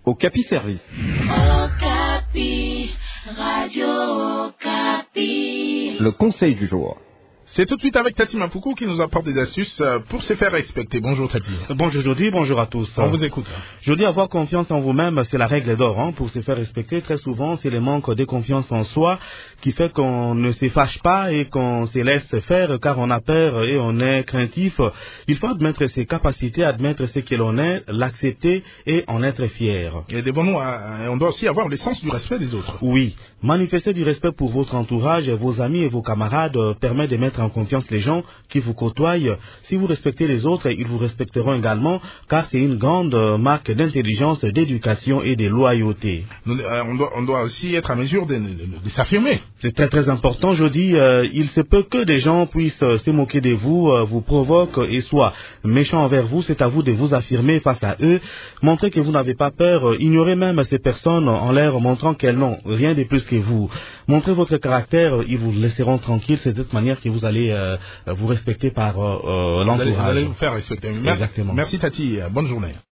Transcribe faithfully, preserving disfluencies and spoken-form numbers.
Okapi Service. Okapi, Radio Okapi. Le conseil du jour. C'est tout de suite avec Tati Mapuku qui nous apporte des astuces pour se faire respecter. Bonjour Tati. Bonjour Jody, bonjour à tous. On vous écoute. Jody, avoir confiance en vous-même, c'est la règle d'or. Hein, pour se faire respecter, très souvent, c'est le manque de confiance en soi qui fait qu'on ne se fâche pas et qu'on se laisse faire car on a peur et on est craintif. Il faut admettre ses capacités, admettre ce que l'on est, l'accepter et en être fier. Et devons-nous, on doit aussi avoir le sens du respect des autres. Oui, manifester du respect pour votre entourage, vos amis et vos camarades permet de mettre en confiance les gens qui vous côtoient. Si vous respectez les autres, ils vous respecteront également, car c'est une grande marque d'intelligence, d'éducation et de loyauté. Nous, euh, on, doit, on doit aussi être à mesure de, de, de, de s'affirmer. C'est très très important, je dis, euh, il se peut que des gens puissent euh, se moquer de vous, euh, vous provoquent et soient méchants envers vous. C'est à vous de vous affirmer face à eux, montrer que vous n'avez pas peur, euh, ignorer même ces personnes en l'air, montrant qu'elles n'ont rien de plus que vous. Montrez votre caractère, euh, ils vous laisseront tranquille, c'est de cette manière que vous allez euh, vous respecter par euh, euh, l'entourage. Vous allez vous faire respecter. Merci, Exactement. Merci Tati, bonne journée.